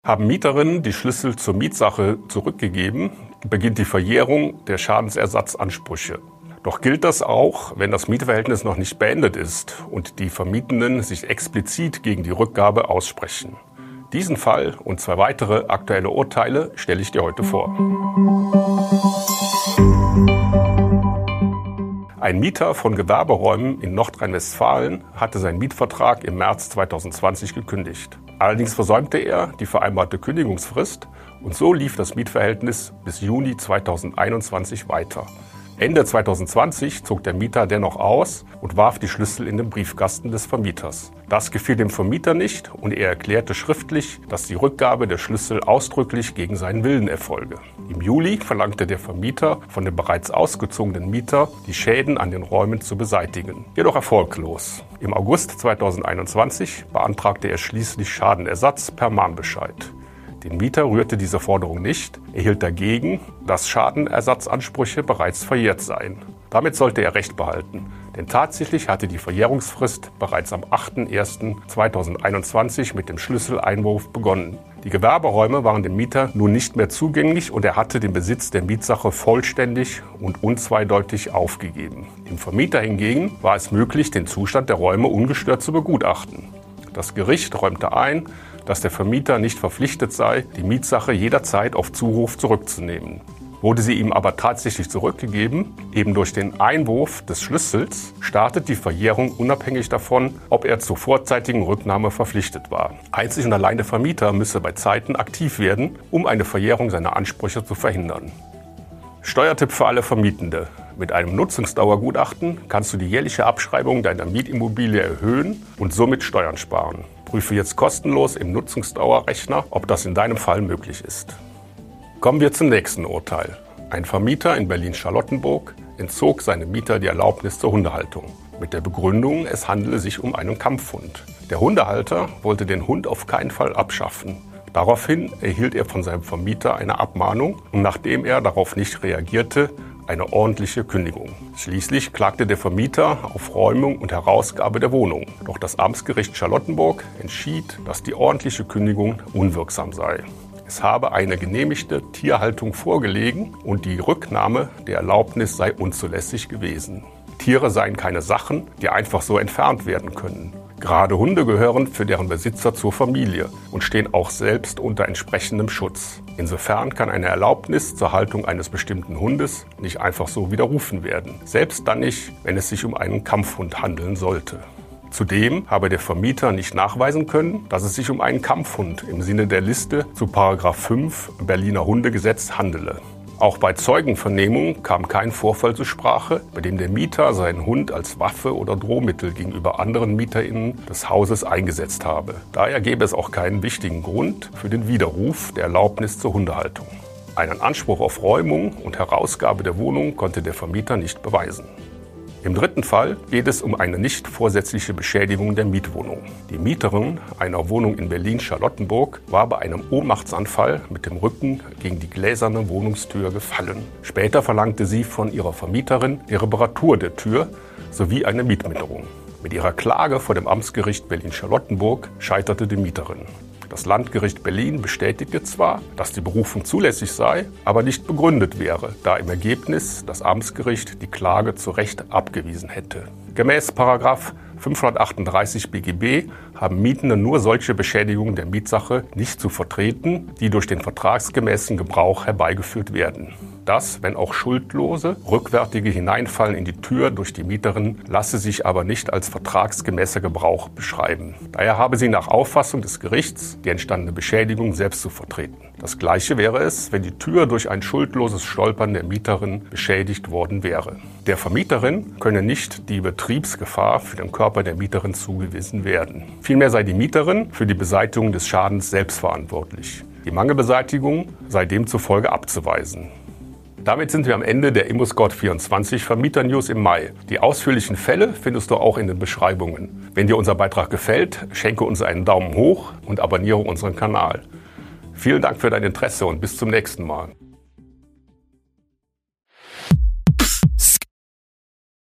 Haben Mieterinnen die Schlüssel zur Mietsache zurückgegeben, beginnt die Verjährung der Schadensersatzansprüche. Doch gilt das auch, wenn das Mietverhältnis noch nicht beendet ist und die Vermietenden sich explizit gegen die Rückgabe aussprechen. Diesen Fall und 2 weitere aktuelle Urteile stelle ich dir heute vor. Ein Mieter von Gewerberäumen in Nordrhein-Westfalen hatte seinen Mietvertrag im März 2020 gekündigt. Allerdings versäumte er die vereinbarte Kündigungsfrist und so lief das Mietverhältnis bis Juni 2021 weiter. Ende 2020 zog der Mieter dennoch aus und warf die Schlüssel in den Briefkasten des Vermieters. Das gefiel dem Vermieter nicht und er erklärte schriftlich, dass die Rückgabe der Schlüssel ausdrücklich gegen seinen Willen erfolge. Im Juli verlangte der Vermieter von dem bereits ausgezogenen Mieter, die Schäden an den Räumen zu beseitigen. Jedoch erfolglos. Im August 2021 beantragte er schließlich Schadenersatz per Mahnbescheid. Den Mieter rührte diese Forderung nicht, er hielt dagegen, dass Schadenersatzansprüche bereits verjährt seien. Damit sollte er Recht behalten, denn tatsächlich hatte die Verjährungsfrist bereits am 8.01.2021 mit dem Schlüsseleinwurf begonnen. Die Gewerberäume waren dem Mieter nun nicht mehr zugänglich und er hatte den Besitz der Mietsache vollständig und unzweideutig aufgegeben. Dem Vermieter hingegen war es möglich, den Zustand der Räume ungestört zu begutachten. Das Gericht räumte ein, dass der Vermieter nicht verpflichtet sei, die Mietsache jederzeit auf Zuruf zurückzunehmen. Wurde sie ihm aber tatsächlich zurückgegeben, eben durch den Einwurf des Schlüssels, startet die Verjährung unabhängig davon, ob er zur vorzeitigen Rücknahme verpflichtet war. Einzig und allein der Vermieter müsse bei Zeiten aktiv werden, um eine Verjährung seiner Ansprüche zu verhindern. Steuertipp für alle Vermietende. Mit einem Nutzungsdauergutachten kannst du die jährliche Abschreibung deiner Mietimmobilie erhöhen und somit Steuern sparen. Prüfe jetzt kostenlos im Nutzungsdauerrechner, ob das in deinem Fall möglich ist. Kommen wir zum nächsten Urteil. Ein Vermieter in Berlin-Charlottenburg entzog seinem Mieter die Erlaubnis zur Hundehaltung. Mit der Begründung, es handele sich um einen Kampfhund. Der Hundehalter wollte den Hund auf keinen Fall abschaffen. Daraufhin erhielt er von seinem Vermieter eine Abmahnung und nachdem er darauf nicht reagierte, eine ordentliche Kündigung. Schließlich klagte der Vermieter auf Räumung und Herausgabe der Wohnung. Doch das Amtsgericht Charlottenburg entschied, dass die ordentliche Kündigung unwirksam sei. Es habe eine genehmigte Tierhaltung vorgelegen und die Rücknahme der Erlaubnis sei unzulässig gewesen. Tiere seien keine Sachen, die einfach so entfernt werden können. Gerade Hunde gehören für deren Besitzer zur Familie und stehen auch selbst unter entsprechendem Schutz. Insofern kann eine Erlaubnis zur Haltung eines bestimmten Hundes nicht einfach so widerrufen werden. Selbst dann nicht, wenn es sich um einen Kampfhund handeln sollte. Zudem habe der Vermieter nicht nachweisen können, dass es sich um einen Kampfhund im Sinne der Liste zu § 5 Berliner Hundegesetz handele. Auch bei Zeugenvernehmungen kam kein Vorfall zur Sprache, bei dem der Mieter seinen Hund als Waffe oder Drohmittel gegenüber anderen MieterInnen des Hauses eingesetzt habe. Daher gäbe es auch keinen wichtigen Grund für den Widerruf der Erlaubnis zur Hundehaltung. Einen Anspruch auf Räumung und Herausgabe der Wohnung konnte der Vermieter nicht beweisen. Im dritten Fall geht es um eine nicht vorsätzliche Beschädigung der Mietwohnung. Die Mieterin einer Wohnung in Berlin-Charlottenburg war bei einem Ohnmachtsanfall mit dem Rücken gegen die gläserne Wohnungstür gefallen. Später verlangte sie von ihrer Vermieterin die Reparatur der Tür sowie eine Mietminderung. Mit ihrer Klage vor dem Amtsgericht Berlin-Charlottenburg scheiterte die Mieterin. Das Landgericht Berlin bestätigte zwar, dass die Berufung zulässig sei, aber nicht begründet wäre, da im Ergebnis das Amtsgericht die Klage zu Recht abgewiesen hätte. Gemäß § 538 BGB haben Mietende nur solche Beschädigungen der Mietsache nicht zu vertreten, die durch den vertragsgemäßen Gebrauch herbeigeführt werden. Das, wenn auch schuldlose, rückwärtige Hineinfallen in die Tür durch die Mieterin, lasse sich aber nicht als vertragsgemäßer Gebrauch beschreiben. Daher habe sie nach Auffassung des Gerichts die entstandene Beschädigung selbst zu vertreten. Das Gleiche wäre es, wenn die Tür durch ein schuldloses Stolpern der Mieterin beschädigt worden wäre. Der Vermieterin könne nicht die Betriebsgefahr für den Körper der Mieterin zugewiesen werden. Vielmehr sei die Mieterin für die Beseitigung des Schadens selbst verantwortlich. Die Mangelbeseitigung sei demzufolge abzuweisen. Damit sind wir am Ende der ImmoScout24 Vermieter-News im Mai. Die ausführlichen Fälle findest du auch in den Beschreibungen. Wenn dir unser Beitrag gefällt, schenke uns einen Daumen hoch und abonniere unseren Kanal. Vielen Dank für dein Interesse und bis zum nächsten Mal.